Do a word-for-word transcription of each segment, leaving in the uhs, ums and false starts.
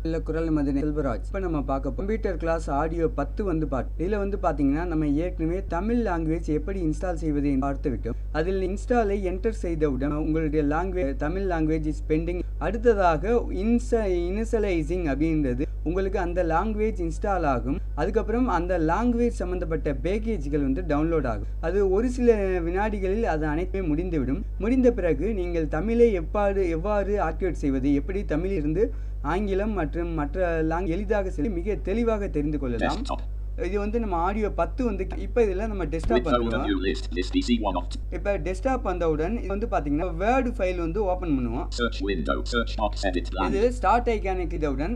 இல்ல குரல் மதினை செல்வராஜ். இப்போ நம்ம பார்க்க கம்ப்யூட்டர் கிளாஸ் ஆடியோ பத்து வந்து பார்த்து இதில் வந்து பார்த்தீங்கன்னா நம்ம ஏற்கனவே தமிழ் லாங்குவேஜ் எப்படி இன்ஸ்டால் செய்வது என்று பார்த்து விட்டோம். அதில் இன்ஸ்டாலை என்டர் செய்தவுடன் உங்களுடைய language Tamil language is pending. அடுத்ததாக இன்ச இனிஷியலைசிங் அப்படின்றது உங்களுக்கு அந்த லாங்குவேஜ் இன்ஸ்டால் ஆகும். அதுக்கப்புறம் அந்த லாங்குவேஜ் சம்பந்தப்பட்ட பேக்கேஜ்கள் வந்து டவுன்லோட் ஆகும். அது ஒரு சில வினாடிகளில் அது அனைத்துமே முடிந்துவிடும். முடிந்த பிறகு நீங்கள் தமிழை எவ்வாறு எவ்வாறு ஆக்டிவேட் செய்வது, எப்படி தமிழ் இருந்து ஆங்கிலம் மற்றும் மற்ற லாங்குவேஜ் எளிதாக செல்ல மிக தெளிவாக தெரிந்து கொள்ளலாம். இது வந்து நம்ம ஆடியோ பத்து வந்து இப்போ இதில் நம்ம டெஸ்க்டாப் பண்ணுவோம். இப்போ டெஸ்க்டாப் வந்தவுடன் இது வந்து பார்த்தீங்கன்னா வேர்டு ஃபைல் வந்து ஓப்பன் பண்ணுவோம். இதில் ஸ்டார்ட் ஐகானை கிளிக் செய்தவுடன்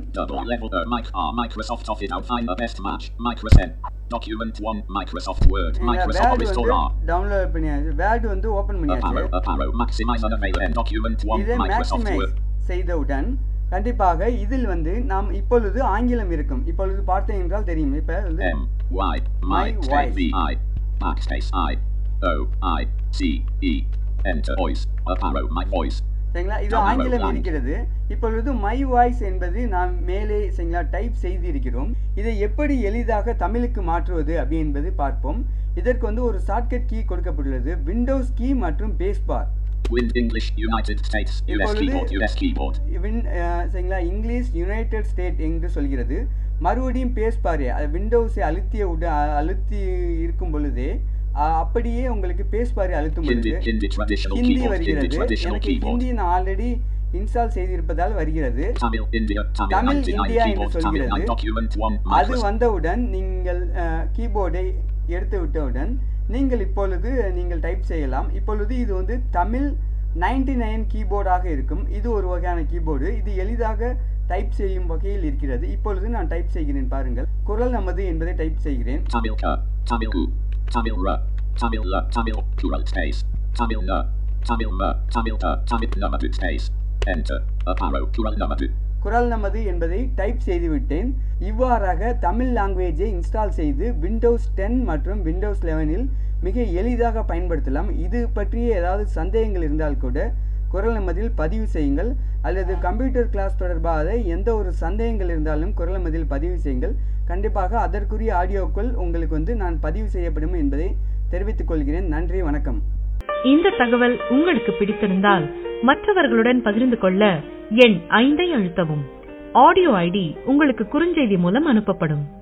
Microsoft Office find the best match Microsoft document one Microsoft Word Microsoft Restore download பண்ணியாச்சு. வேர்டு வந்து ஓப்பன் பண்ணியாச்சு. maximize and avail document one Microsoft Word செய்தவுடன் கண்டிப்பாக இதில் வந்து நாம் இப்பொழுது ஆங்கிலம் இருக்கும். இப்பொழுது பார்த்தேன் என்றால் தெரியும். இப்போ வந்து M Y my V I backspace I O I C E enter voice up arrow my voice. சரிங்களா, இது ஆங்கிலம் இருக்கிறது. இப்பொழுது மை வாய்ஸ் என்பது நாம் மேலே சரிங்களா டைப் செய்து இருக்கிறோம். இதை எப்படி எளிதாக தமிழுக்கு மாற்றுவது அப்படி என்பது பார்ப்போம். இதற்கு வந்து ஒரு ஷார்ட்கட் கீ கொடுக்கப்பட்டுள்ளது. விண்டோஸ் கீ மற்றும் space bar. Wind English United States U S keyboard U S keyboard win சரிங்களா இங்கிலீஷ் யுனைடெட் ஸ்டேட் என்று சொல்கிறது. மறுபடியும் பேஸ் பாரு விண்டோஸை அழுத்திய உட அழுத்தி இருக்கும் பொழுதே அப்படியே உங்களுக்கு பேஸ் பாரு அழுத்தும் பொழுது ஹிந்தி வருகிறது. எனக்கு ஹிந்தி நான் ஆல்ரெடி இன்ஸ்டால் செய்திருப்பதால் வருகிறது. தமிழ் இந்தியா என்று சொல்கிறது. அது வந்தவுடன் நீங்கள் கீபோர்டை எடுத்து விட்டவுடன் நீங்கள் இப்பொழுது நீங்கள் டைப் செய்யலாம். இப்பொழுது இது வந்து தமிழ் நைன்டி நைன் கீபோர்டாக இருக்கும். இது ஒரு வகையான கீபோர்டு. இது எளிதாக டைப் செய்யும் வகையில் இருக்கிறது. இப்பொழுது நான் டைப் செய்கிறேன் பாருங்கள். குரல் நமது என்பதை டைப் செய்கிறேன். தமிழ் க தமிழ் உ தமிழ் ர தமிழ் ல தமிழ் plural space தமிழ் ந தமிழ் ம தமிழ் த தமிழ் நமது space enter arrow plural நமது. குரல் நமது என்பதை டைப் செய்துவிட்டேன். இவ்வாறாக தமிழ் லாங்குவேஜை இன்ஸ்டால் செய்து விண்டோஸ் டென் மற்றும் விண்டோஸ் லெவனில் மிக எளிதாக பயன்படுத்தலாம். இது பற்றிய ஏதாவது சந்தேகங்கள் இருந்தால் கூட குரல் நமதில் பதிவு செய்யுங்கள். அல்லது கம்ப்யூட்டர் கிளாஸ் தொடர்பாக எந்த ஒரு சந்தேகங்கள் இருந்தாலும் குரல் நமதில் பதிவு செய்யுங்கள். கண்டிப்பாக அதற்குரிய ஆடியோக்கள் உங்களுக்கு வந்து நான் பதிவு செய்யப்படும் என்பதை தெரிவித்துக் கொள்கிறேன். நன்றி, வணக்கம். இந்த தகவல் உங்களுக்கு பிடித்திருந்தால் மற்றவர்களுடன் பகிர்ந்து கொள்ள எண் ஐந்தை அழுத்தவும். ஆடியோ ஐடி உங்களுக்கு குறுஞ்செய்தி மூலம் அனுப்பப்படும்.